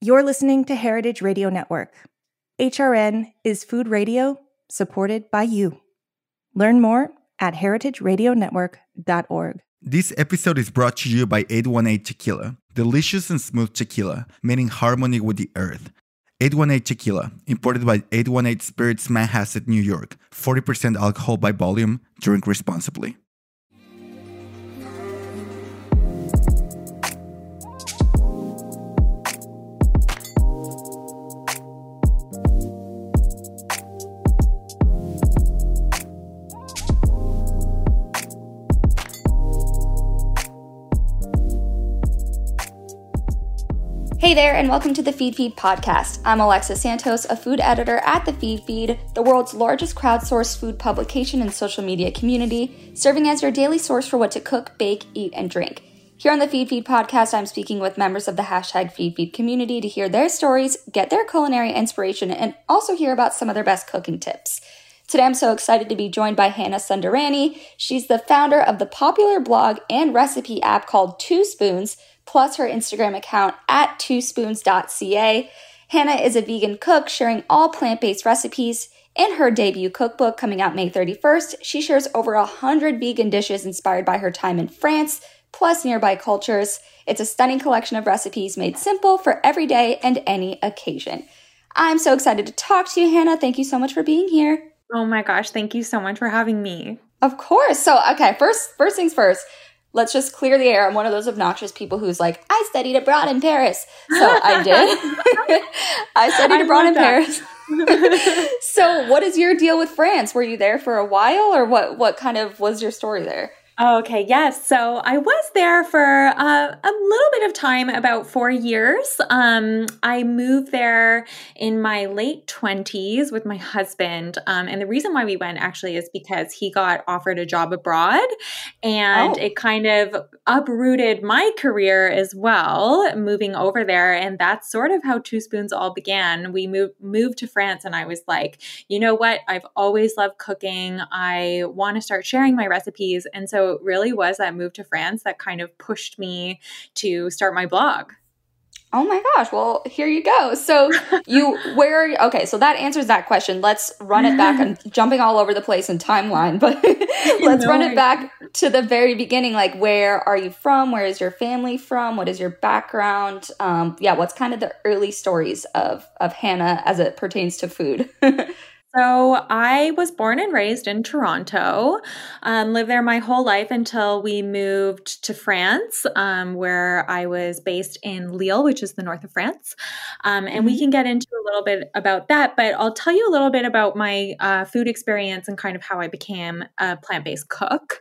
You're listening to Heritage Radio Network. HRN is food radio supported by you. Learn more at heritageradionetwork.org. This episode is brought to you by 818 Tequila, delicious and smooth tequila made in harmony with the earth. 818 Tequila, imported by 818 Spirits Manhasset, New York. 40% alcohol by volume. Drink responsibly. Hey there, and welcome to the Feed podcast. I'm Alexa Santos, a food editor at the Feed, the world's largest crowdsourced food publication and social media community, serving as your daily source for what to cook, bake, eat, and drink. Here on the Feed podcast, I'm speaking with members of the hashtag Feed community to hear their stories, get their culinary inspiration, and also hear about some of their best cooking tips. Today, I'm so excited to be joined by Hannah Sundarani. She's the founder of the popular blog and recipe app called 2 Spoons, plus her Instagram account at 2spoons.ca. Hannah is a vegan cook sharing all plant-based recipes. In her debut cookbook coming out May 31st, she shares over 100 vegan dishes inspired by her time in France, plus nearby cultures. It's a stunning collection of recipes made simple for every day and any occasion. I'm so excited to talk to you, Hannah. Thank you so much for being here. Oh my gosh, thank you so much for having me. Of course. So, okay, first things first. Let's just clear the air. I'm one of those obnoxious people who's like, I studied abroad in Paris. So I did. I studied abroad in Paris. So what is your deal with France? Were you there for a while, or what kind of was your story there? Okay, yes. So I was there for a little bit of time, about 4 years. I moved there in my late 20s with my husband. And the reason why we went actually is because he got offered a job abroad, and it kind of uprooted my career as well, moving over there. And that's sort of how 2 Spoons all began. We moved to France, and I was like, you know what? I've always loved cooking. I want to start sharing my recipes. And so it really was that move to France that kind of pushed me to start my blog. Oh my gosh. Well, here you go. So okay, so that answers that question. Let's run it back. I'm jumping all over the place in timeline, but let's run it back to the very beginning. Like, where are you from? Where is your family from? What is your background? What's kind of the early stories of Hannah as it pertains to food? So I was born and raised in Toronto, lived there my whole life until we moved to France, where I was based in Lille, which is the north of France. And we can get into a little bit about that, but I'll tell you a little bit about my food experience and kind of how I became a plant-based cook.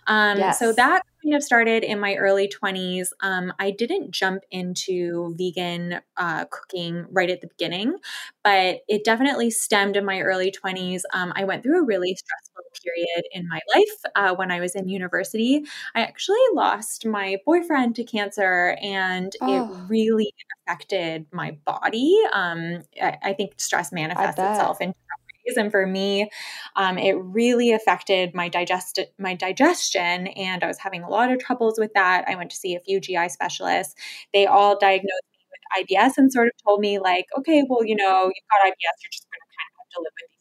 So that kind of started in my early 20s. I didn't jump into vegan cooking right at the beginning, but it definitely stemmed in my early 20s. I went through a really stressful period in my life when I was in university. I actually lost my boyfriend to cancer, and it really affected my body. I think stress manifests itself in and for me, it really affected my digestion, and I was having a lot of troubles with that. I went to see a few GI specialists. They all diagnosed me with IBS and sort of told me like, okay, well, you've got IBS, you're just going to kind of have to live with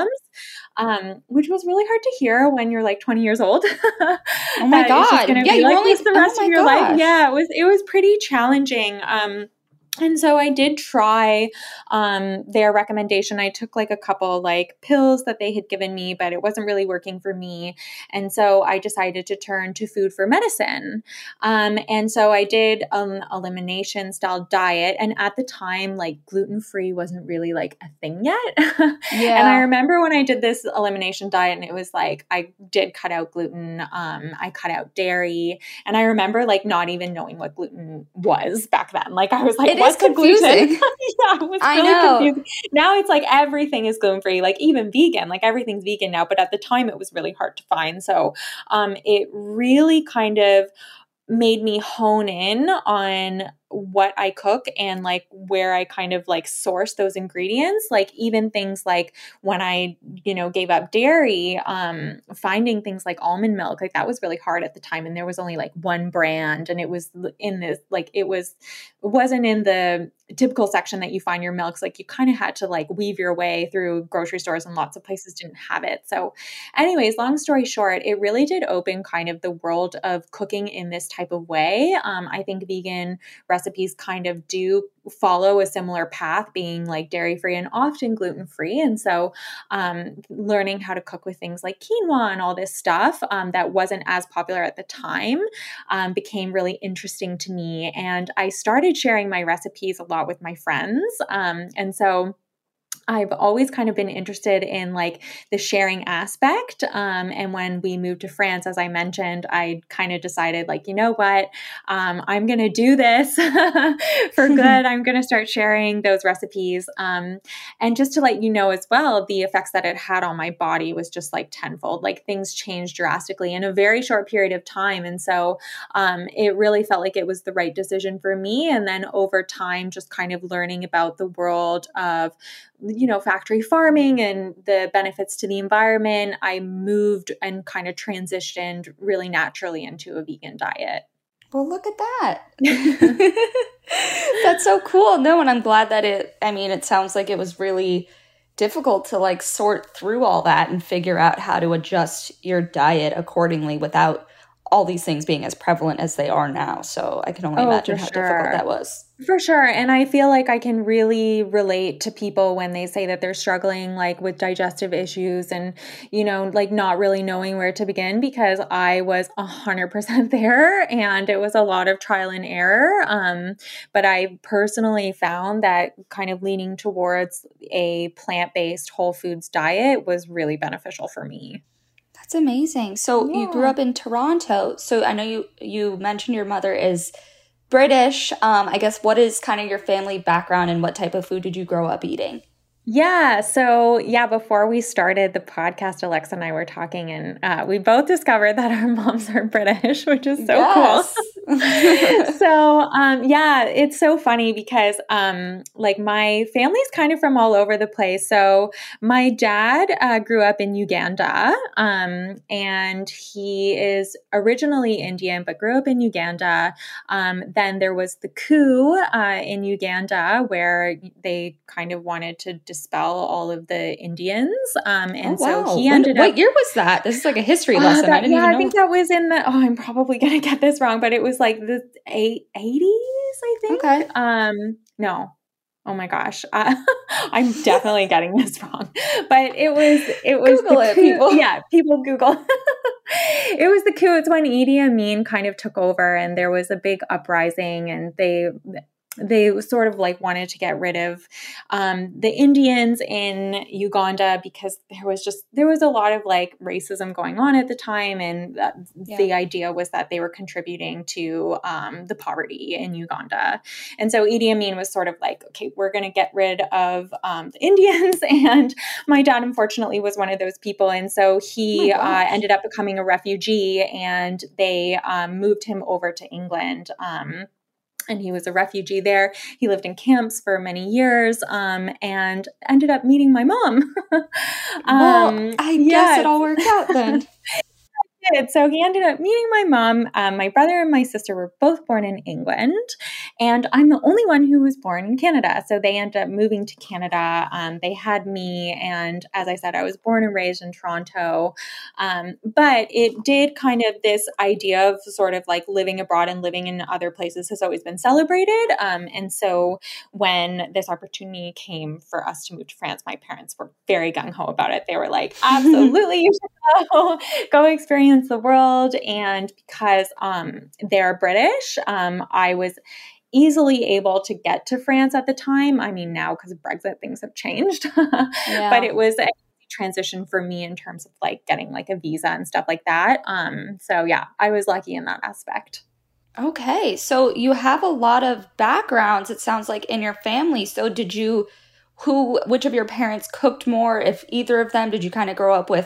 these symptoms, which was really hard to hear when you're like 20 years old. Oh my God. Yeah, you're like this the rest of your life. Yeah, it was pretty challenging. And so I did try their recommendation. I took like a couple like pills that they had given me, but it wasn't really working for me. And so I decided to turn to food for medicine. And so I did an elimination style diet. And at the time, like gluten-free wasn't really like a thing yet. Yeah. And I remember when I did this elimination diet, and it was like, I did cut out gluten. I cut out dairy. And I remember like not even knowing what gluten was back then. Like I was like, it's confusing. Yeah, it was really confusing. Now it's like everything is gluten-free, like even vegan, like everything's vegan now. But at the time it was really hard to find. So it really kind of made me hone in on what I cook and like where I kind of like source those ingredients. Like even things like when I, gave up dairy, finding things like almond milk, like that was really hard at the time. And there was only like one brand, and it was in this, like it wasn't in the typical section that you find your milks. Like you kind of had to like weave your way through grocery stores, and lots of places didn't have it. So anyways, long story short, it really did open kind of the world of cooking in this type of way. I think vegan recipes kind of do follow a similar path, being like dairy-free and often gluten-free. And so learning how to cook with things like quinoa and all this stuff that wasn't as popular at the time became really interesting to me. And I started sharing my recipes a lot with my friends. And so I've always kind of been interested in like the sharing aspect. And when we moved to France, as I mentioned, I kind of decided like, you know what, I'm going to do this for good. I'm going to start sharing those recipes. And just to let you know as well, the effects that it had on my body was just like tenfold. Like things changed drastically in a very short period of time. And so it really felt like it was the right decision for me. And then over time, just kind of learning about the world of factory farming and the benefits to the environment, I moved and kind of transitioned really naturally into a vegan diet. Well, look at that. That's so cool. No, and I'm glad that it sounds like it was really difficult to like sort through all that and figure out how to adjust your diet accordingly without all these things being as prevalent as they are now. So I can only imagine how difficult that was. For sure. And I feel like I can really relate to people when they say that they're struggling like with digestive issues and, like not really knowing where to begin, because I was 100% there and it was a lot of trial and error. But I personally found that kind of leaning towards a plant-based whole foods diet was really beneficial for me. That's amazing. So you grew up in Toronto. So I know you mentioned your mother is British. I guess what is kind of your family background and what type of food did you grow up eating? Yeah. So before we started the podcast, Alexa and I were talking, and we both discovered that our moms are British, which is so cool. So, it's so funny because, like my family's kind of from all over the place. So my dad, grew up in Uganda, and he is originally Indian, but grew up in Uganda. Then there was the coup, in Uganda where they kind of wanted to dispel all of the Indians. So he ended up... What year was that? This is like a history lesson. I didn't even know. I think that was in the... Oh, I'm probably going to get this wrong, but it was like the 80s, I think. Okay. No. Oh my gosh. I'm definitely getting this wrong. But it was Google it, people. Yeah, people Google. It was the coup. It's when Idi Amin kind of took over and there was a big uprising, and they sort of like wanted to get rid of the Indians in Uganda because there was a lot of like racism going on at the time. And the idea was that they were contributing to the poverty in Uganda. And so Idi Amin was sort of like, okay, we're going to get rid of the Indians. And my dad, unfortunately, was one of those people. And so he ended up becoming a refugee, and they moved him over to England. And he was a refugee there. He lived in camps for many years, and ended up meeting my mom. I guess it all worked out then. So he ended up meeting my mom. My brother and my sister were both born in England, and I'm the only one who was born in Canada. So they ended up moving to Canada. They had me, and as I said, I was born and raised in Toronto. But it did kind of, this idea of sort of like living abroad and living in other places has always been celebrated. And so when this opportunity came for us to move to France, my parents were very gung-ho about it. They were like, absolutely, you should go experience the world. And because they're British, I was easily able to get to France at the time. I mean, now because of Brexit, things have changed, but it was a transition for me in terms of like getting like a visa and stuff like that. So I was lucky in that aspect. Okay. So you have a lot of backgrounds, it sounds like, in your family. So which of your parents cooked more, if either of them? Did you kind of grow up with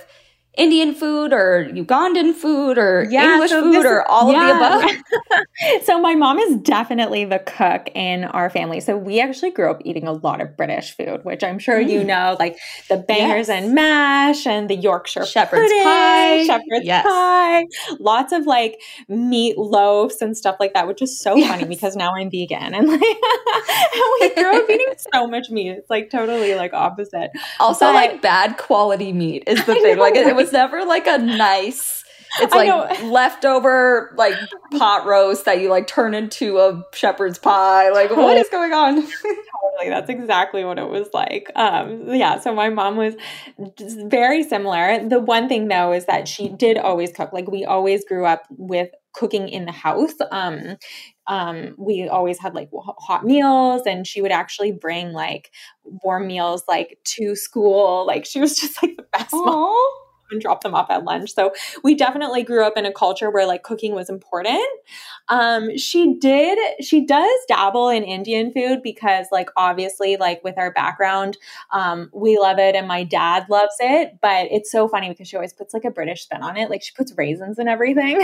Indian food or Ugandan food or English food or all of the above? So my mom is definitely the cook in our family. So we actually grew up eating a lot of British food, which I'm sure you know, like the bangers and mash and the Yorkshire shepherd's pie, lots of like meat loaves and stuff like that, which is so funny because now I'm vegan and like and we grew up eating so much meat. It's like totally like opposite. Also, like bad quality meat is the thing. Like it was never like a nice, it's like leftover like pot roast that you like turn into a shepherd's pie. Like what is going on? Totally. That's exactly what it was like. So my mom was just very similar. The one thing though is that she did always cook. Like we always grew up with cooking in the house. We always had like hot meals, and she would actually bring like warm meals like to school. Like she was just like the best mom. And drop them off at lunch. So we definitely grew up in a culture where like cooking was important. She does dabble in Indian food because like obviously like with our background, we love it and my dad loves it, but it's so funny because she always puts like a British spin on it. Like she puts raisins and everything.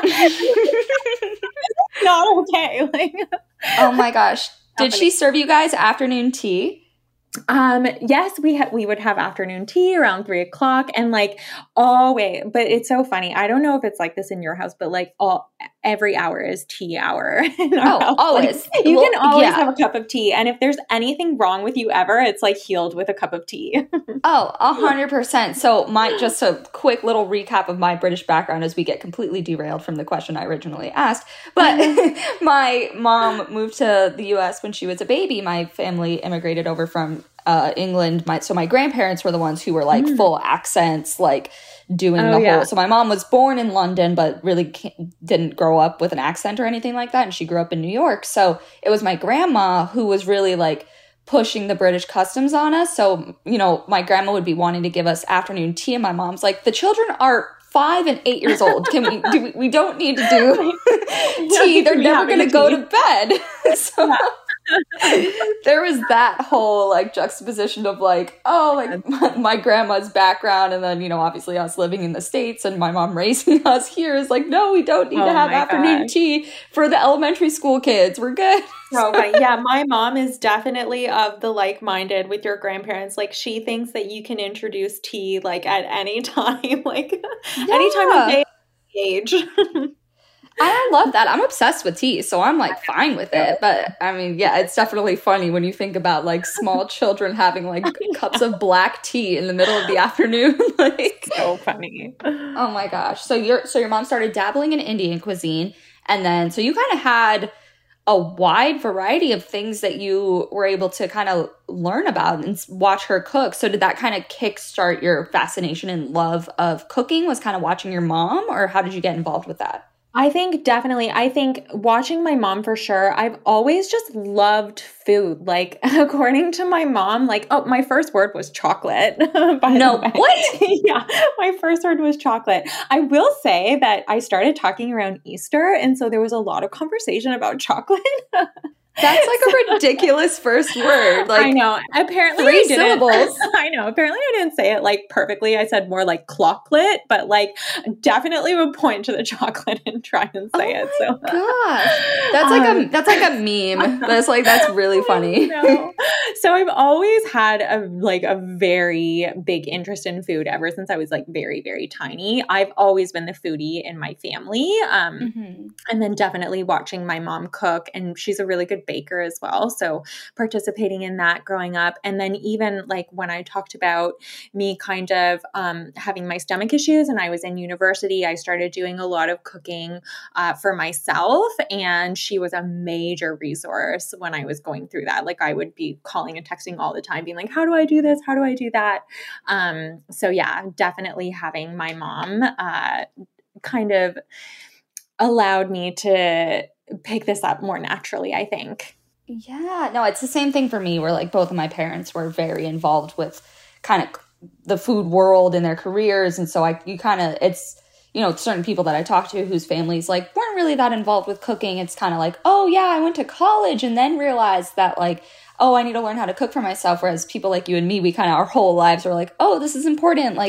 Not okay. Like, oh my gosh. Did she serve you guys afternoon tea? Yes, we would have afternoon tea around 3:00 and like always, but it's so funny. I don't know if it's like this in your house, but like every hour is tea hour. In our house. Always. Like, you can always have a cup of tea. And if there's anything wrong with you ever, it's like healed with a cup of tea. 100%. So just a quick little recap of my British background as we get completely derailed from the question I originally asked. But my mom moved to the US when she was a baby. My family immigrated over from England. So my grandparents were the ones who were like full accents, like doing the whole. So my mom was born in London, but really didn't grow up with an accent or anything like that. And she grew up in New York. So it was my grandma who was really like pushing the British customs on us. So, you know, my grandma would be wanting to give us afternoon tea. And my mom's like, the children are 5 and 8 years old. We don't need to do tea. They're never going to go to bed. So there was that whole like juxtaposition of like, my grandma's background and then, you know, obviously us living in the States and my mom raising us here is like, no, we don't need to have afternoon tea for the elementary school kids. We're good. My mom is definitely of the like-minded with your grandparents. Like she thinks that you can introduce tea like at any time, like any time of day, age. I love that. I'm obsessed with tea, so I'm like fine with it. But I mean, yeah, it's definitely funny when you think about like small children having like cups of black tea in the middle of the afternoon. Like so funny. Oh my gosh. So your mom started dabbling in Indian cuisine, and then so you kind of had a wide variety of things that you were able to kind of learn about and watch her cook. So did that kind of kickstart your fascination and love of cooking? Was kind of watching your mom, or how did you get involved with that? I think definitely. I think watching my mom for sure. I've always just loved food. Like according to my mom, like, my first word was chocolate. What? Yeah, my first word was chocolate. I will say that I started talking around Easter, and so there was a lot of conversation about chocolate. That's like a ridiculous first word. Like I know. Apparently 3 syllables. I know. Apparently I didn't say it like perfectly. I said more like clocklet, but like definitely would point to the chocolate and try and say it. So gosh. That's like a meme. That's really funny. So I've always had a very big interest in food ever since I was like very, very tiny. I've always been the foodie in my family. And then definitely watching my mom cook, and she's a really good baker as well. So participating in that growing up. And then even like when I talked about me kind of having my stomach issues and I was in university, I started doing a lot of cooking for myself. And she was a major resource when I was going through that. Like I would be calling and texting all the time being like, how do I do this? How do I do that? So yeah, definitely having my mom kind of allowed me to pick this up more naturally, I think. Yeah, no, it's the same thing for me where like both of my parents were very involved with kind of the food world in their careers. And so it's, you know, certain people that I talk to whose families like weren't really that involved with cooking. It's kind of like, oh yeah, I went to college and then realized that like, oh, I need to learn how to cook for myself. Whereas people like you and me, we kind of our whole lives are like, oh, this is important. Like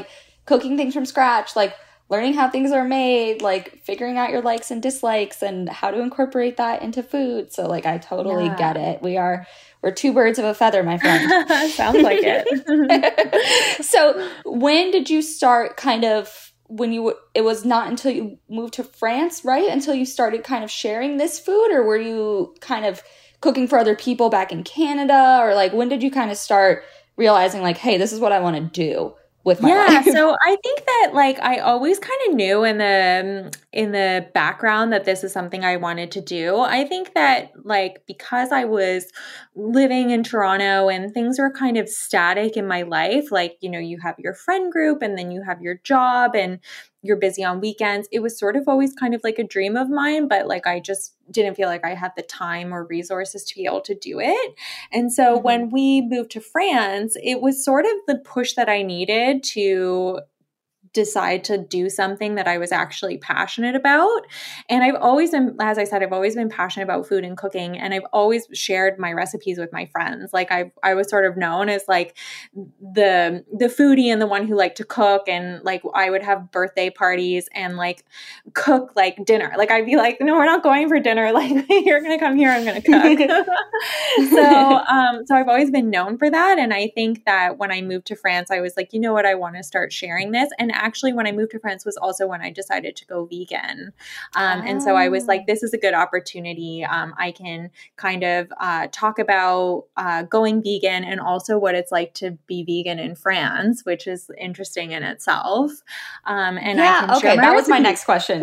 cooking things from scratch, like learning how things are made, like figuring out your likes and dislikes and how to incorporate that into food. So like I totally get it. We're two birds of a feather, my friend. Sounds like it. So when did you start kind of, it was not until you moved to France, right? Until you started kind of sharing this food, or were you kind of cooking for other people back in Canada? Or like, when did you kind of start realizing like, hey, this is what I want to do with my life? So I think that like I always kind of knew in the background that this is something I wanted to do. I think that like because I was living in Toronto and things were kind of static in my life, like, you know, you have your friend group and then you have your job and you're busy on weekends. It was sort of always kind of like a dream of mine, but like I just didn't feel like I had the time or resources to be able to do it. And so when we moved to France, it was sort of the push that I needed to decide to do something that I was actually passionate about. And I've always been, as I said, I've always been passionate about food and cooking, and I've always shared my recipes with my friends. Like I was sort of known as like the foodie and the one who liked to cook, and like I would have birthday parties and like cook like dinner. Like I'd be like, no, we're not going for dinner. Like you're going to come here, I'm going to cook. So I've always been known for that. And I think that when I moved to France, I was like, you know what, I want to start sharing this. And actually, when I moved to France was also when I decided to go vegan. And so I was like, this is a good opportunity. I can kind of talk about going vegan and also what it's like to be vegan in France, which is interesting in itself. And I can share that was my next question.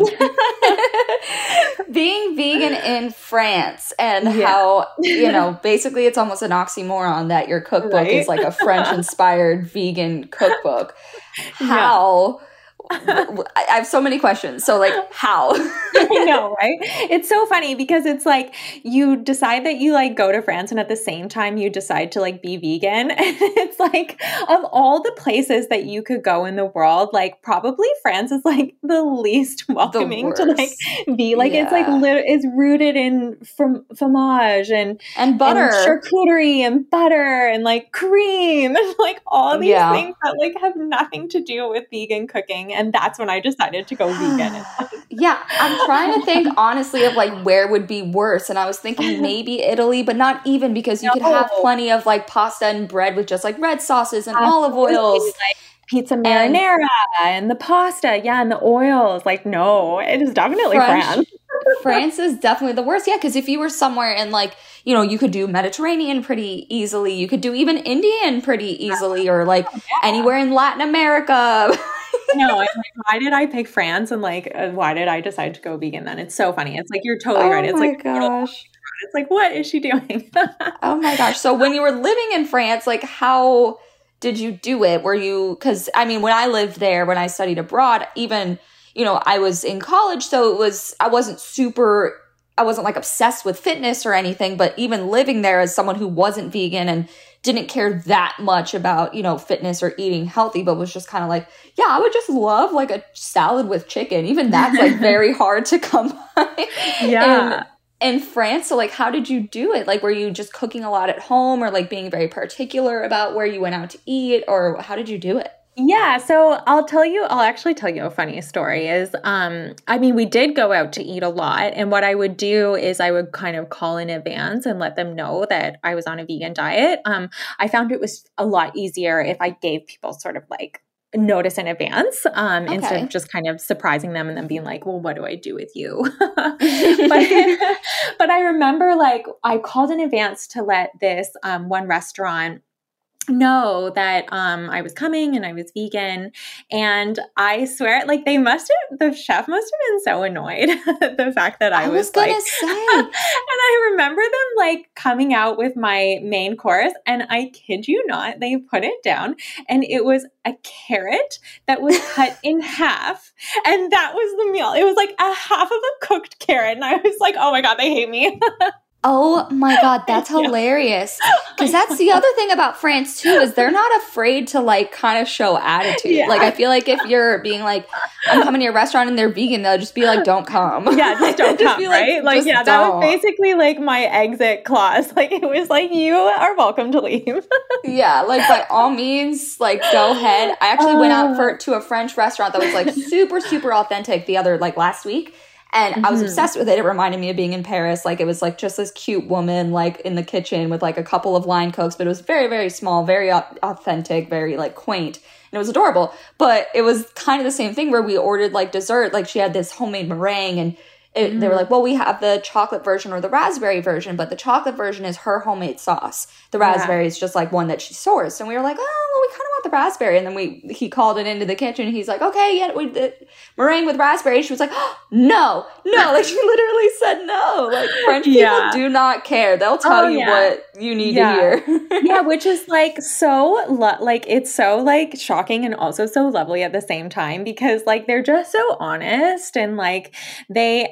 Being vegan in France and how, you know, basically it's almost an oxymoron that your cookbook is like a French-inspired vegan cookbook. How? I have so many questions. So like, how? I know, right? It's so funny because it's like you decide that you like go to France and at the same time you decide to like be vegan. And it's like of all the places that you could go in the world, like probably France is like the least welcoming to like be like, it's like it's rooted in fromage and butter and charcuterie and butter and like cream and like all these things that like have nothing to do with vegan cooking. And that's when I decided to go vegan. I'm trying to think honestly of like where would be worse. And I was thinking maybe Italy, but not even, because you could have plenty of like pasta and bread with just like red sauces and olive oils. Like pizza marinara and the pasta. And the oils. Like, no, it is definitely France. France is definitely the worst. Yeah, because if you were somewhere in like, you know, you could do Mediterranean pretty easily. You could do even Indian pretty easily, or like anywhere in Latin America. No, I'm like, why did I pick France? And like, why did I decide to go vegan then? It's so funny. It's like, you're totally right. It's like, gosh. It's like, what is she doing? Oh my gosh. So when you were living in France, like how did you do it? Were you, because I mean, when I lived there, when I studied abroad, even, you know, I was in college, so I wasn't like obsessed with fitness or anything, but even living there as someone who wasn't vegan and didn't care that much about, you know, fitness or eating healthy, but was just kind of like, I would just love like a salad with chicken. Even that's like very hard to come by in France. So like, how did you do it? Like, were you just cooking a lot at home, or like being very particular about where you went out to eat, or how did you do it? Yeah, so I'll actually tell you a funny story is, I mean, we did go out to eat a lot, and what I would do is I would kind of call in advance and let them know that I was on a vegan diet. I found it was a lot easier if I gave people sort of like notice in advance, instead of just kind of surprising them and then being like, well, what do I do with you? But I remember like I called in advance to let this one restaurant know that I was coming and I was vegan, and I swear, like the chef must have been so annoyed at the fact that I was gonna like, say. And I remember them like coming out with my main course, and I kid you not, they put it down and it was a carrot that was cut in half, and that was the meal. It was like a half of a cooked carrot, and I was like, oh my God, they hate me. Oh my God, that's hilarious. Because that's the other thing about France too, is they're not afraid to like kind of show attitude. Yeah. Like I feel like if you're being like, I'm coming to your restaurant and they're vegan, they'll just be like, don't come. Yeah, just don't come, be right? Like, just yeah, that was basically like my exit clause. Like it was like, you are welcome to leave. Yeah, like by all means, like go ahead. I actually went out to a French restaurant that was like super, super authentic like last week. And I was obsessed with it. It reminded me of being in Paris. Like, it was, like, just this cute woman, like, in the kitchen with, like, a couple of line cooks. But it was very, very small, very authentic, very, like, quaint. And it was adorable. But it was kind of the same thing where we ordered, like, dessert. Like, she had this homemade meringue. And they were like, well, we have the chocolate version or the raspberry version. But the chocolate version is her homemade sauce. The raspberry is just, like, one that she sourced. And we were like, oh, well, we kind of want the raspberry. And then he called it into the kitchen. He's like, okay, yeah, the meringue with raspberry. She was like, oh, no. Like, she literally said no. Like, French people do not care. They'll tell you what you need to hear. Yeah, which is, like, so, it's so, like, shocking and also so lovely at the same time because, like, they're just so honest and, like, they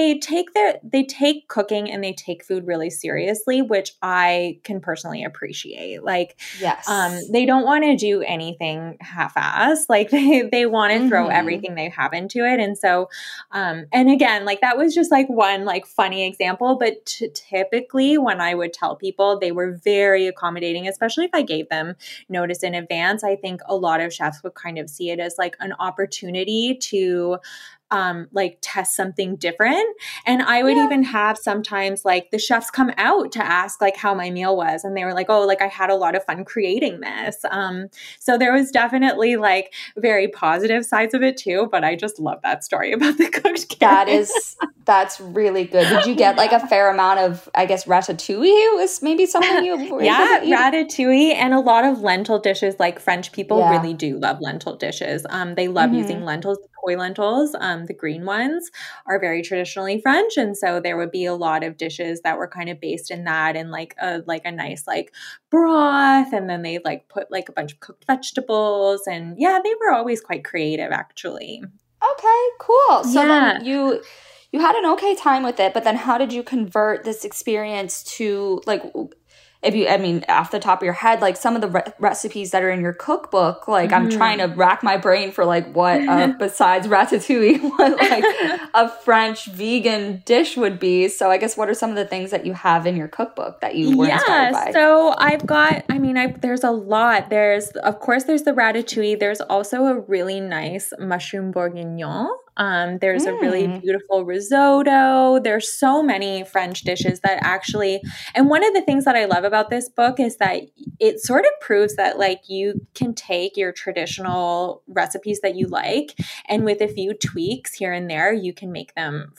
take cooking and they take food really seriously, which I can personally appreciate. Like, yes. They don't want to do anything half-assed. Like, they want to throw everything they have into it. And so, and again, like, that was just, like, one, like, funny example. But typically when I would tell people, they were very accommodating, especially if I gave them notice in advance. I think a lot of chefs would kind of see it as, like, an opportunity to like test something different. And I would even have sometimes like the chefs come out to ask like how my meal was. And they were like, oh, like I had a lot of fun creating this. So there was definitely like very positive sides of it too. But I just love that story about the cooked carrot. That's really good. Did you get like a fair amount of, I guess, ratatouille was maybe something you were able to eat? Ratatouille and a lot of lentil dishes. Like French people really do love lentil dishes. They love using lentils. Koi lentils, the green ones, are very traditionally French, and so there would be a lot of dishes that were kind of based in that, and like a nice like broth, and then they like put like a bunch of cooked vegetables, and they were always quite creative, actually. Okay, cool. So then you had an okay time with it, but then how did you convert this experience to like? Off the top of your head, like some of the recipes that are in your cookbook, like I'm trying to rack my brain for like what, besides ratatouille, what like a French vegan dish would be. So I guess what are some of the things that you have in your cookbook that you were inspired by? So I've got, there's a lot. There's the ratatouille. There's also a really nice mushroom bourguignon. There's a really beautiful risotto. There's so many French dishes that actually, and one of the things that I love about this book is that it sort of proves that like you can take your traditional recipes that you like, and with a few tweaks here and there, you can make them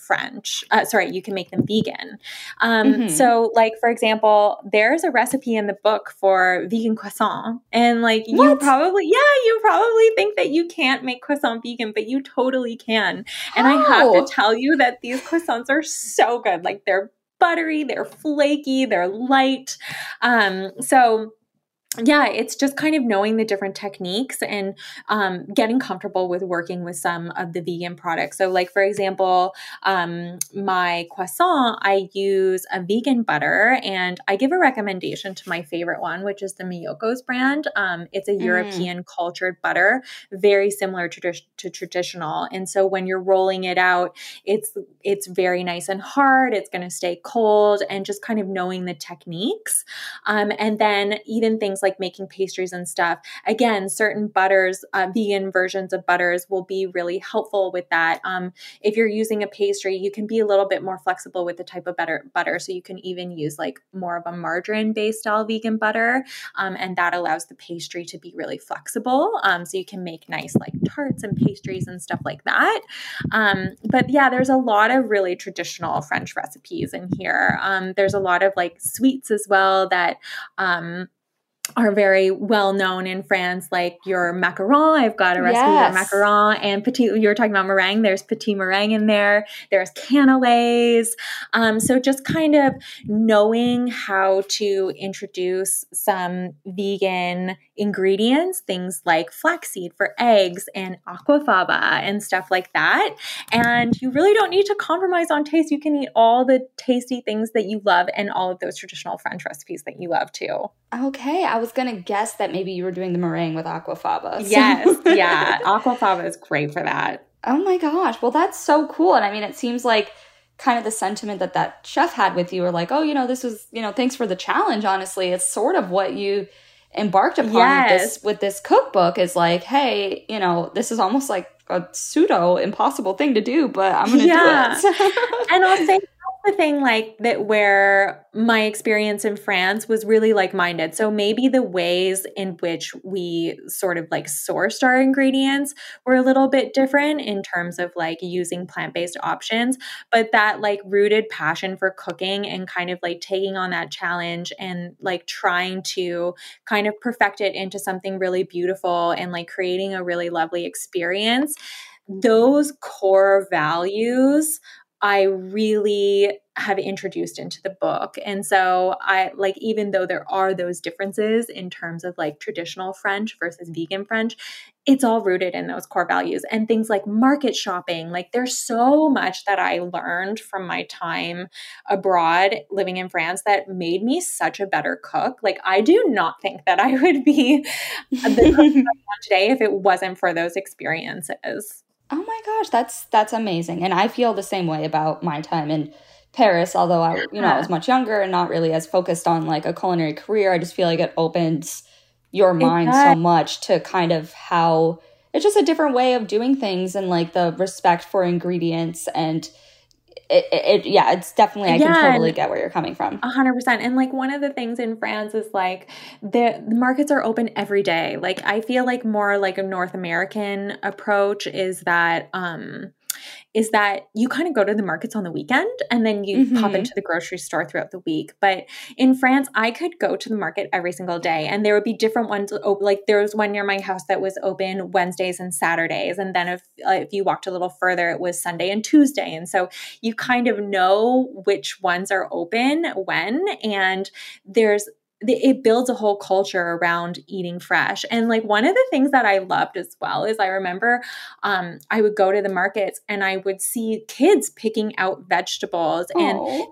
you can make them vegan. So like, for example, there's a recipe in the book for vegan croissant, and like you probably think that you can't make croissant vegan, but you totally can. And I have to tell you that these croissants are so good. Like they're buttery, they're flaky, they're light. It's just kind of knowing the different techniques and getting comfortable with working with some of the vegan products. So like, for example, my croissant, I use a vegan butter, and I give a recommendation to my favorite one, which is the Miyoko's brand. It's a European cultured butter, very similar to traditional. And so when you're rolling it out, it's very nice and hard. It's going to stay cold, and just kind of knowing the techniques. And then even things like making pastries and stuff. Again, certain butters, vegan versions of butters will be really helpful with that. If you're using a pastry, you can be a little bit more flexible with the type of butter. So you can even use like more of a margarine-based style vegan butter. And that allows the pastry to be really flexible. So you can make nice like tarts and pastries and stuff like that. But there's a lot of really traditional French recipes in here. There's a lot of like sweets as well that are very well known in France, like your macaron. I've got a recipe for macaron and petit. You were talking about meringue. There's petit meringue in there. There's cannelés. So just kind of knowing how to introduce some vegan ingredients, things like flaxseed for eggs and aquafaba and stuff like that. And you really don't need to compromise on taste. You can eat all the tasty things that you love and all of those traditional French recipes that you love too. Okay, I was going to guess that maybe you were doing the meringue with aquafaba. So. Yes, yeah. Aquafaba is great for that. Oh my gosh. Well, that's so cool. And I mean, it seems like kind of the sentiment that chef had with you, or like, oh, this was, thanks for the challenge, honestly. It's sort of what you embarked upon with this cookbook, is like, hey, this is almost like a pseudo impossible thing to do, but I'm going to do it. And I'll say the thing like that, where my experience in France was really like-minded. So maybe the ways in which we sort of like sourced our ingredients were a little bit different in terms of like using plant-based options, but that like rooted passion for cooking and kind of like taking on that challenge and like trying to kind of perfect it into something really beautiful and like creating a really lovely experience. Those core values I really have introduced into the book. And so I like, even though there are those differences in terms of like traditional French versus vegan French, it's all rooted in those core values. And things like market shopping, like there's so much that I learned from my time abroad living in France that made me such a better cook. Like I do not think that I would be the cook I am today if it wasn't for those experiences. Oh my gosh, that's amazing. And I feel the same way about my time in Paris, although I was much younger and not really as focused on like a culinary career. I just feel like it opens your mind so much to kind of how it's just a different way of doing things, and like the respect for ingredients, and it's definitely, I can totally get where you're coming from. 100%. And like one of the things in France is like the markets are open every day. Like I feel like more like a North American approach is that you kind of go to the markets on the weekend and then you pop into the grocery store throughout the week. But in France, I could go to the market every single day, and there would be different ones. Like there was one near my house that was open Wednesdays and Saturdays. And then if you walked a little further, it was Sunday and Tuesday. And so you kind of know which ones are open when, and it builds a whole culture around eating fresh. And like one of the things that I loved as well is I remember I would go to the markets and I would see kids picking out vegetables. And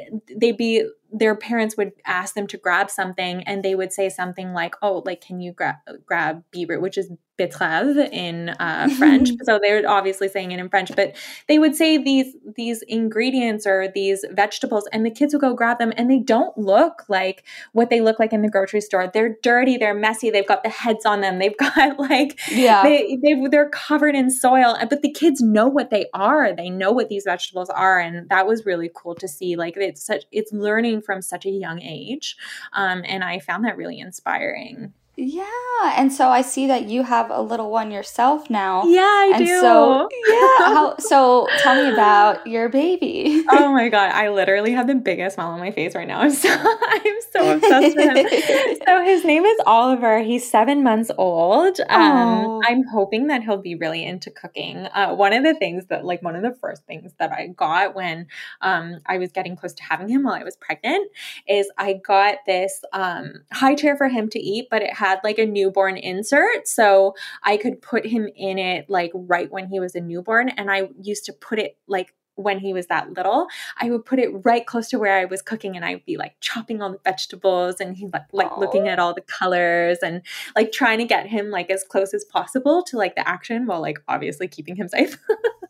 their parents would ask them to grab something, and they would say something like, oh, like, can you grab beetroot, which is betterave in French. So they were obviously saying it in French, but they would say these ingredients or these vegetables, and the kids would go grab them, and they don't look like what they look like in the grocery store. They're dirty, they're messy, they've got the heads on them, they've got like, they're covered in soil, but the kids know what they are. They know what these vegetables are. And that was really cool to see. Like it's learning from such a young age. And I found that really inspiring. Yeah. And so I see that you have a little one yourself now. Yeah, I do. So tell me about your baby. Oh my God. I literally have the biggest smile on my face right now. I'm so obsessed with him. So his name is Oliver. He's 7 months old. I'm hoping that he'll be really into cooking. One of the first things that I got when I was getting close to having him while I was pregnant is I got this high chair for him to eat, but it had like a newborn insert, so I could put him in it like right when he was a newborn. And I used to put it like when he was that little, I would put it right close to where I was cooking, and I'd be like chopping all the vegetables, and he'd like looking at all the colors and like trying to get him like as close as possible to like the action while like obviously keeping him safe.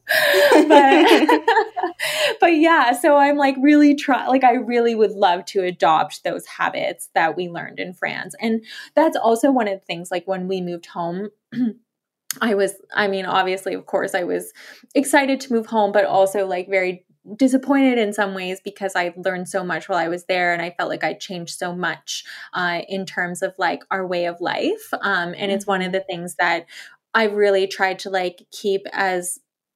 but yeah, so I'm like really I really would love to adopt those habits that we learned in France. And that's also one of the things, like when we moved home, obviously, of course, I was excited to move home, but also like very disappointed in some ways because I learned so much while I was there, and I felt like I changed so much in terms of like our way of life. And it's one of the things that I really tried to like keep as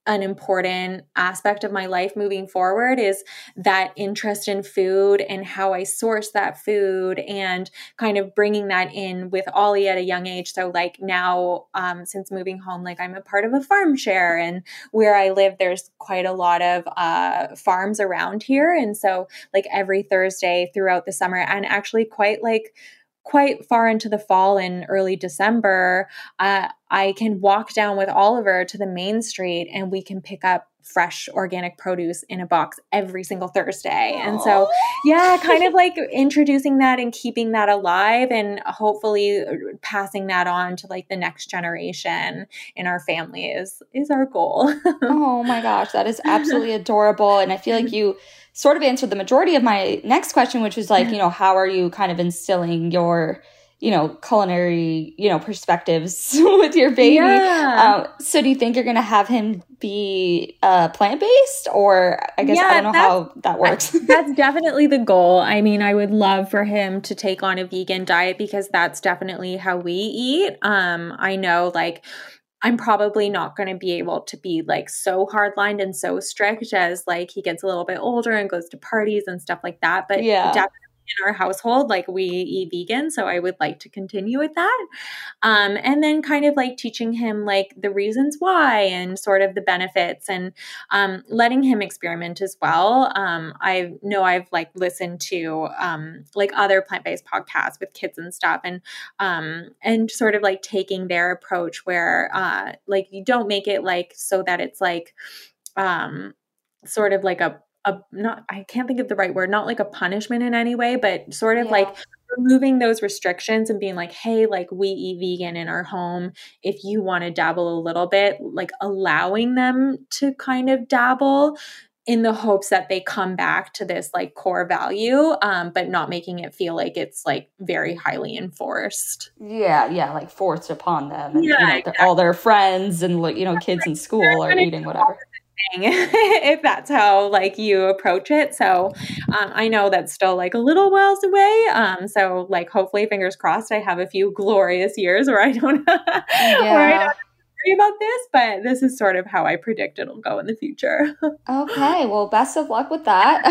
an important aspect of my life moving forward is that interest in food and how I source that food and kind of bringing that in with Ollie at a young age. So like now, since moving home, like I'm a part of a farm share, and where I live, there's quite a lot of farms around here. And so like every Thursday throughout the summer, and actually quite far into the fall and early December, I can walk down with Oliver to the main street and we can pick up fresh organic produce in a box every single Thursday. And so, yeah, kind of like introducing that and keeping that alive and hopefully passing that on to like the next generation in our family is our goal. Oh my gosh, that is absolutely adorable. And I feel like you sort of answered the majority of my next question, which was like, how are you kind of instilling your, culinary, perspectives with your baby? Yeah. So do you think you're going to have him be plant-based, or I guess I don't know how that works. That's definitely the goal. I mean, I would love for him to take on a vegan diet because that's definitely how we eat. I know like I'm probably not going to be able to be like so hardlined and so strict as like he gets a little bit older and goes to parties and stuff like that. But definitely in our household, like we eat vegan. So I would like to continue with that. And then kind of like teaching him like the reasons why and sort of the benefits and letting him experiment as well. I know I've like listened to like other plant-based podcasts with kids and stuff and sort of like taking their approach where like you don't make it like so that it's like sort of like not, I can't think of the right word, not like a punishment in any way, but sort of like removing those restrictions and being like, hey, like we eat vegan in our home. If you want to dabble a little bit, like allowing them to kind of dabble in the hopes that they come back to this like core value, but not making it feel like it's like very highly enforced. Yeah, like forced upon them. And, exactly. All their friends and kids in school are eating whatever. If that's how like you approach it. So I know that's still like a little whiles away. So like hopefully, fingers crossed, I have a few glorious years where I don't where I don't worry about this, but this is sort of how I predict it'll go in the future. Okay, well, best of luck with that.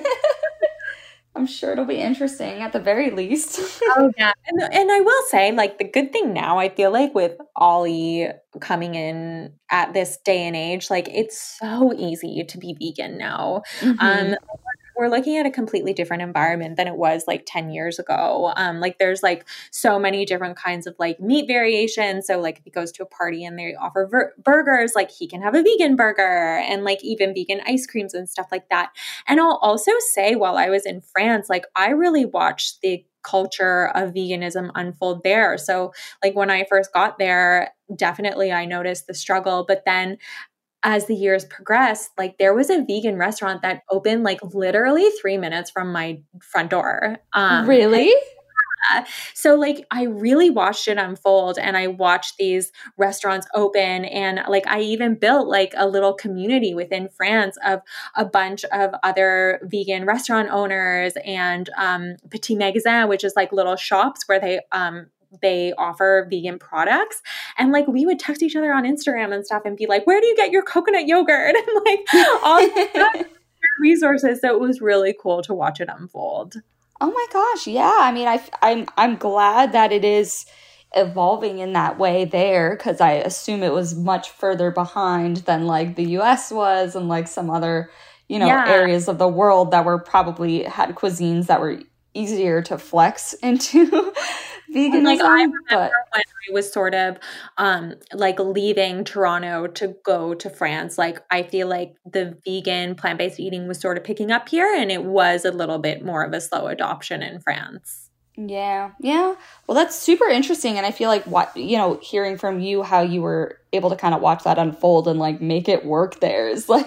I'm sure it'll be interesting at the very least. Oh yeah. And I will say, like, the good thing now, I feel like with Ollie coming in at this day and age, like it's so easy to be vegan now. Mm-hmm. We're looking at a completely different environment than it was like 10 years ago. Like there's like so many different kinds of like meat variations. So like if he goes to a party and they offer burgers, like he can have a vegan burger and like even vegan ice creams and stuff like that. And I'll also say while I was in France, like I really watched the culture of veganism unfold there. So like when I first got there, definitely I noticed the struggle, but then as the years progressed, like there was a vegan restaurant that opened like literally 3 minutes from my front door. Really? So like I really watched it unfold and I watched these restaurants open, and like I even built like a little community within France of a bunch of other vegan restaurant owners and petit magasin, which is like little shops where they offer vegan products. And like we would text each other on Instagram and stuff and be like, where do you get your coconut yogurt? And like all the resources. So it was really cool to watch it unfold. Oh my gosh. Yeah. I mean, I'm glad that it is evolving in that way there, because I assume it was much further behind than like the US was and like some other, areas of the world that were probably had cuisines that were easier to flex into veganism. Like I remember when I was sort of like leaving Toronto to go to France, like I feel like the vegan plant-based eating was sort of picking up here, and it was a little bit more of a slow adoption in France. Yeah. Well, that's super interesting, and I feel like hearing from you how you were able to kind of watch that unfold and like make it work there is like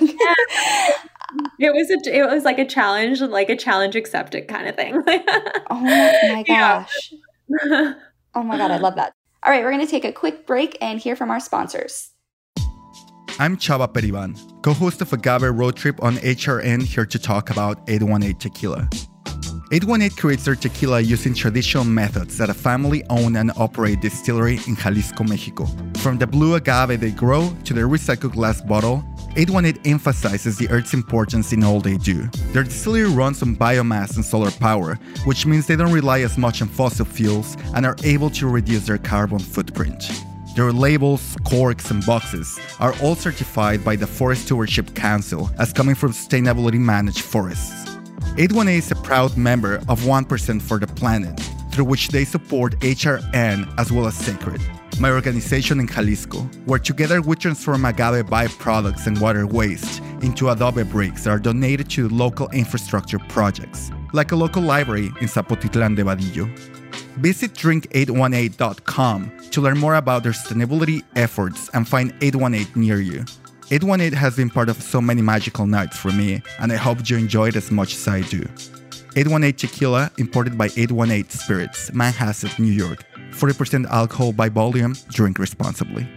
It was like a challenge accepted kind of thing. Oh my gosh. Oh my God, I love that. All right, we're going to take a quick break and hear from our sponsors. I'm Chava Periban, co-host of Agave Road Trip on HRN, here to talk about 818 Tequila. 818 creates their tequila using traditional methods at a family-owned and operated distillery in Jalisco, Mexico. From the blue agave they grow to their recycled glass bottle, 818 emphasizes the Earth's importance in all they do. Their distillery runs on biomass and solar power, which means they don't rely as much on fossil fuels and are able to reduce their carbon footprint. Their labels, corks, and boxes are all certified by the Forest Stewardship Council as coming from sustainably managed forests. 818 is a proud member of 1% for the Planet, through which they support HRN as well as Sacred, my organization in Jalisco, where together we transform agave byproducts and water waste into adobe bricks that are donated to local infrastructure projects, like a local library in Zapotitlan de Vadillo. Visit drink818.com to learn more about their sustainability efforts and find 818 near you. 818 has been part of so many magical nights for me, and I hope you enjoy it as much as I do. 818 Tequila, imported by 818 Spirits, Manhasset, New York. 40% alcohol by volume. Drink responsibly.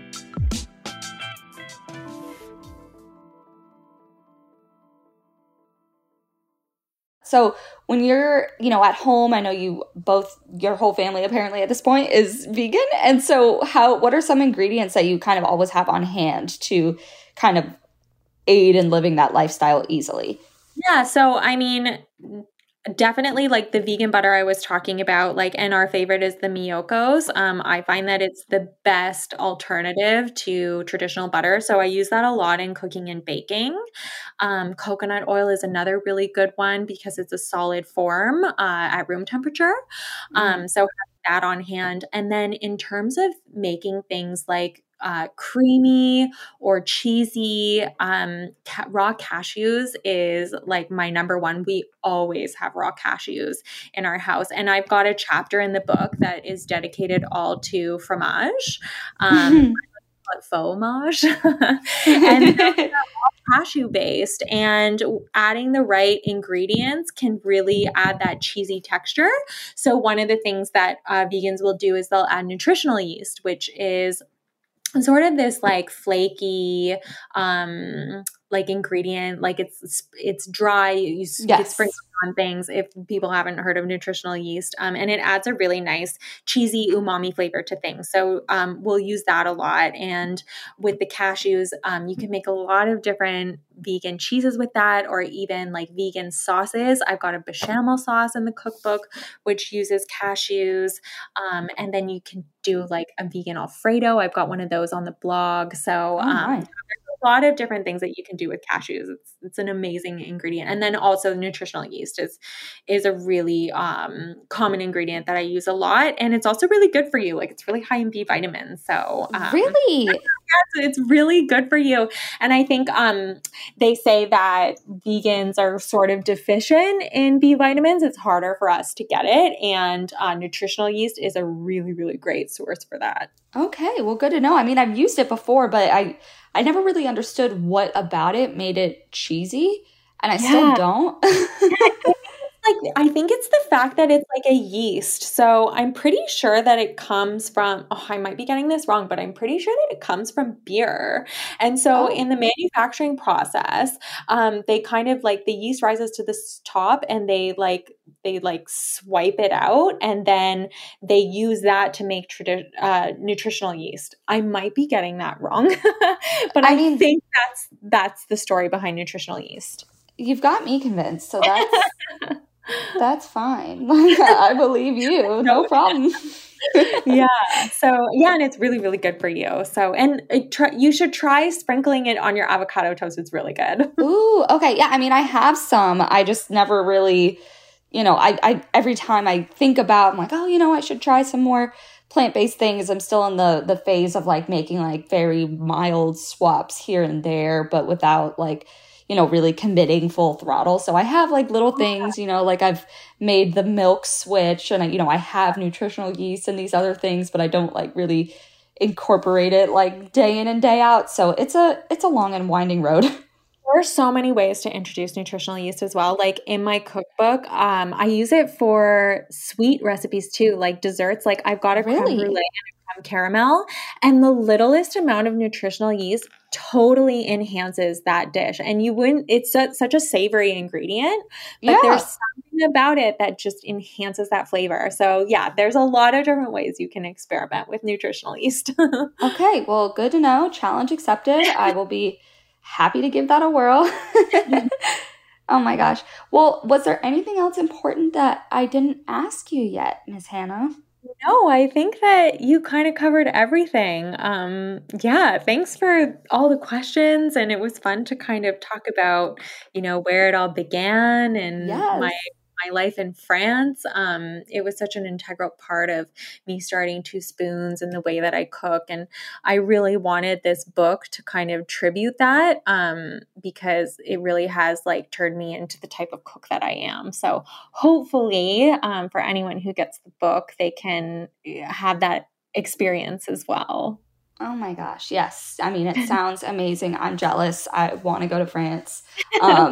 So when you're, at home, I know your whole family apparently at this point is vegan. And so what are some ingredients that you kind of always have on hand to kind of aid in living that lifestyle easily? Yeah. So, definitely like the vegan butter I was talking about, and our favorite is the Miyoko's. I find that it's the best alternative to traditional butter. So I use that a lot in cooking and baking. Coconut oil is another really good one because it's a solid form at room temperature. So have that on hand. And then in terms of making things like creamy or cheesy, raw cashews is like my number one. We always have raw cashews in our house. And I've got a chapter in the book that is dedicated all to fromage. Fromage. And they're all cashew based, and adding the right ingredients can really add that cheesy texture. So one of the things that vegans will do is they'll add nutritional yeast, which is sort of this like flaky ingredient, like it's dry. You can sprinkle on things if people haven't heard of nutritional yeast, and it adds a really nice cheesy umami flavor to things. So we'll use that a lot. And with the cashews, you can make a lot of different vegan cheeses with that, or even like vegan sauces. I've got a bechamel sauce in the cookbook which uses cashews, and then you can do like a vegan Alfredo. I've got one of those on the blog. So there's a lot of different things that you can do with cashews. It's an amazing ingredient. And then also nutritional yeast is a really common ingredient that I use a lot, and it's also really good for you. Like it's really high in B vitamins. So really, it's really good for you. And I think they say that vegans are sort of deficient in B vitamins. It's harder for us to get it, and nutritional yeast is a really, really great source for that. Okay, well, good to know. I mean, I've used it before, but I never really understood what about it made it cheesy, and I still don't. I think it's the fact that it's like a yeast. So I'm pretty sure that it comes from, I might be getting this wrong, but I'm pretty sure that it comes from beer. And so in the manufacturing process, they kind of like the yeast rises to the top, and they swipe it out, and then they use that to make nutritional yeast. I might be getting that wrong, but I think that's the story behind nutritional yeast. You've got me convinced. So that's fine. I believe you. No problem. Yeah. So and it's really, really good for you. So, and you should try sprinkling it on your avocado toast. It's really good. Ooh. Okay. Yeah. I mean, I have some. I just never really, I every time I think about, I'm like, I should try some more plant-based things. I'm still in the phase of like making like very mild swaps here and there, but without like, really committing full throttle. So I have like little things, like I've made the milk switch, and I have nutritional yeast and these other things, but I don't like really incorporate it like day in and day out. So it's a long and winding road. There are so many ways to introduce nutritional yeast as well. Like in my cookbook, I use it for sweet recipes too, like desserts. Like I've got a creme brulee and a creme caramel, and the littlest amount of nutritional yeast totally enhances that dish. And it's such a savory ingredient, but there's something about it that just enhances that flavor. So yeah, there's a lot of different ways you can experiment with nutritional yeast. Okay, well, good to know. Challenge accepted. I will be happy to give that a whirl. Oh my gosh. Well, was there anything else important that I didn't ask you yet, Ms. Hannah? No, I think that you kind of covered everything. Yeah, thanks for all the questions. And it was fun to kind of talk about, where it all began and my Yes. life in France. It was such an integral part of me starting Two Spoons and the way that I cook. And I really wanted this book to kind of tribute that because it really has like turned me into the type of cook that I am. So hopefully for anyone who gets the book, they can have that experience as well. Oh my gosh. Yes. I mean, it sounds amazing. I'm jealous. I want to go to France. Now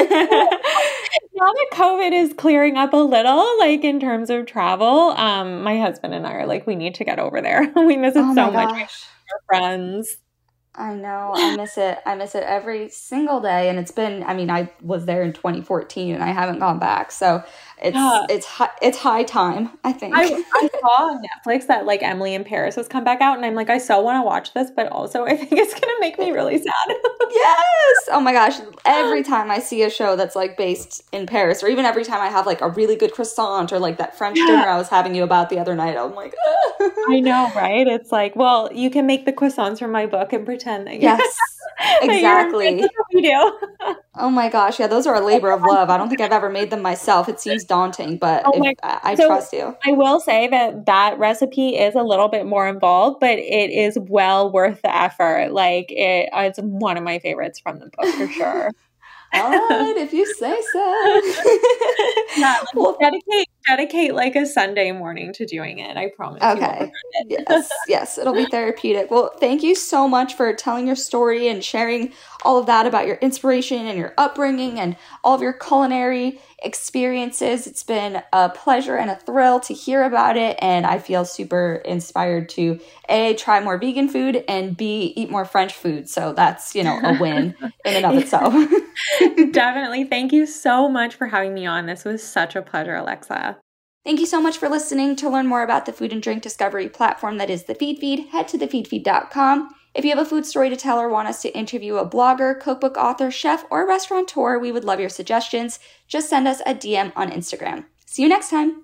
that COVID is clearing up a little, like in terms of travel, my husband and I are like, we need to get over there. We miss it so much. We miss our friends. I know. I miss it. I miss it every single day. And it's been, I mean, I was there in 2014 and I haven't gone back. So it's high time, I think. I saw on Netflix that like Emily in Paris has come back out and I'm like, I so want to watch this, but also I think it's going to make me really sad. Yes. Oh my gosh. Every time I see a show that's like based in Paris, or even every time I have like a really good croissant or like that French dinner I was having you about the other night, I'm like, I know, right? It's like, well, you can make the croissants from my book and pretend that yes, exactly. That's what we do. Oh my gosh. Yeah, those are a labor of love. I don't think I've ever made them myself. It seems daunting, but I trust you. I will say that recipe is a little bit more involved, but it is well worth the effort. Like it's one of my favorites from the book for sure. All right, if you say so. Yeah, well, dedicate like a Sunday morning to doing it. I promise. Okay. Yes, it'll be therapeutic. Well, thank you so much for telling your story and sharing all of that about your inspiration and your upbringing and all of your culinary experiences. It's been a pleasure and a thrill to hear about it, and I feel super inspired to A, try more vegan food, and B, eat more French food. So that's, a win in and of itself. Definitely. Thank you so much for having me on. This was such a pleasure, Alexa. Thank you so much for listening. To learn more about the food and drink discovery platform that is the Feed Feed, head to thefeedfeed.com. If you have a food story to tell or want us to interview a blogger, cookbook author, chef, or restaurateur, we would love your suggestions. Just send us a DM on Instagram. See you next time.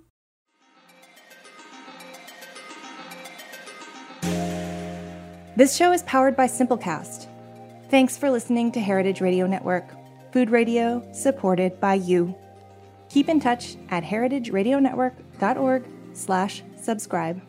This show is powered by Simplecast. Thanks for listening to Heritage Radio Network, food radio supported by you. Keep in touch at heritageradionetwork.org/subscribe.